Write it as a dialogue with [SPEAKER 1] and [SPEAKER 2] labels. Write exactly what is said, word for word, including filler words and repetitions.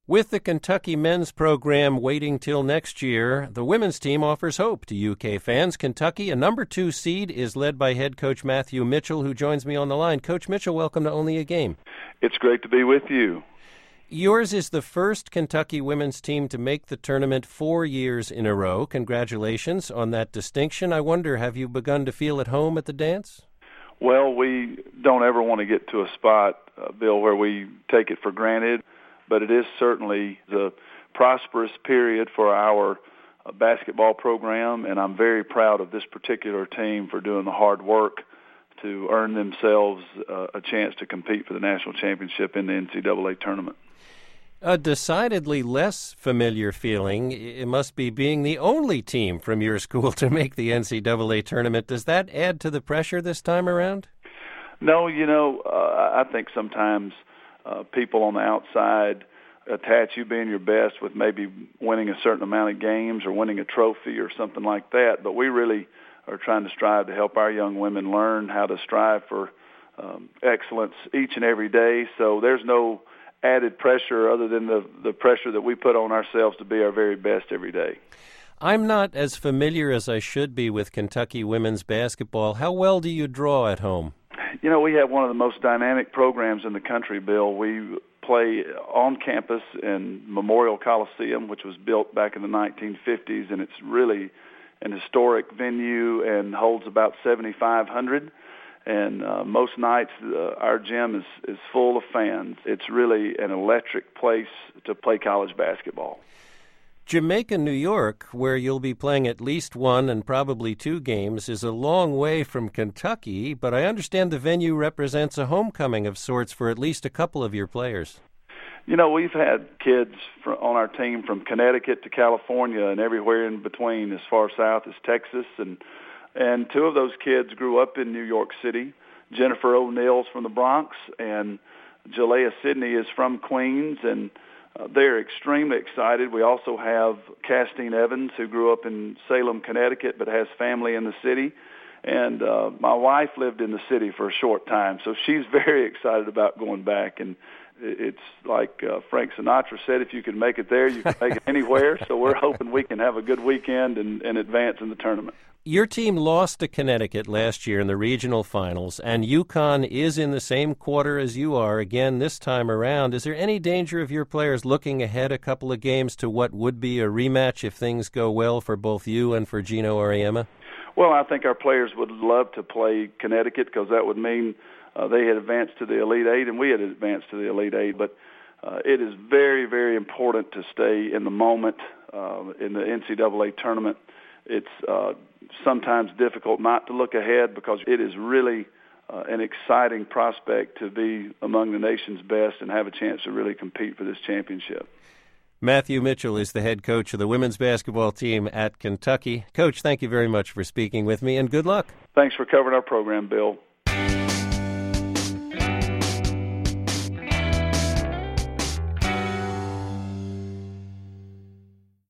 [SPEAKER 1] With the Kentucky men's program waiting till next year, the women's team offers hope to U K fans. Kentucky, a number two seed, is led by head coach Matthew Mitchell, who joins me on the line. Coach Mitchell, welcome to Only a Game.
[SPEAKER 2] It's great to be with you.
[SPEAKER 1] Yours is the first Kentucky women's team to make the tournament four years in a row. Congratulations on that distinction. I wonder, have you begun to feel at home at the dance?
[SPEAKER 2] Well, we don't ever want to get to a spot, uh, Bill, where we take it for granted. But it is certainly the prosperous period for our uh, basketball program, and I'm very proud of this particular team for doing the hard work to earn themselves uh, a chance to compete for the national championship in the N C double A tournament.
[SPEAKER 1] A decidedly less familiar feeling, it must be being the only team from your school to make the N C double A tournament. Does that add to the pressure this time around?
[SPEAKER 2] No, you know, uh, I think sometimes Uh, people on the outside attach you being your best with maybe winning a certain amount of games or winning a trophy or something like that. But we really are trying to strive to help our young women learn how to strive for um, excellence each and every day. So there's no added pressure other than the, the pressure that we put on ourselves to be our very best every day.
[SPEAKER 1] I'm not as familiar as I should be with Kentucky women's basketball. How well do you draw at home?
[SPEAKER 2] You know, we have one of the most dynamic programs in the country, Bill. We play on campus in Memorial Coliseum, which was built back in the nineteen fifties, and it's really an historic venue and holds about seventy-five hundred. And uh, most nights, uh, our gym is, is full of fans. It's really an electric place to play college basketball.
[SPEAKER 1] Jamaica, New York, where you'll be playing at least one and probably two games, is a long way from Kentucky, but I understand the venue represents a homecoming of sorts for at least a couple of your players.
[SPEAKER 2] You know, we've had kids for, on our team from Connecticut to California and everywhere in between as far south as Texas, and and two of those kids grew up in New York City. Jennifer O'Neill's from the Bronx, and Jalea Sidney is from Queens, and Uh, they're extremely excited. We also have Castine Evans, who grew up in Salem, Connecticut, but has family in the city. And uh, my wife lived in the city for a short time, so she's very excited about going back. And it's like uh, Frank Sinatra said, if you can make it there, you can make it anywhere. So we're hoping we can have a good weekend and, and advance in the tournament.
[SPEAKER 1] Your team lost to Connecticut last year in the regional finals, and UConn is in the same quarter as you are again this time around. Is there any danger of your players looking ahead a couple of games to what would be a rematch if things go well for both you and for Geno Auriemma?
[SPEAKER 2] Well, I think our players would love to play Connecticut because that would mean uh, they had advanced to the Elite Eight and we had advanced to the Elite Eight. But uh, it is very, very important to stay in the moment uh, in the N C double A tournament. It's uh, sometimes difficult not to look ahead because it is really uh, an exciting prospect to be among the nation's best and have a chance to really compete for this championship.
[SPEAKER 1] Matthew Mitchell is the head coach of the women's basketball team at Kentucky. Coach, thank you very much for speaking with me, and good luck.
[SPEAKER 2] Thanks for covering our program, Bill.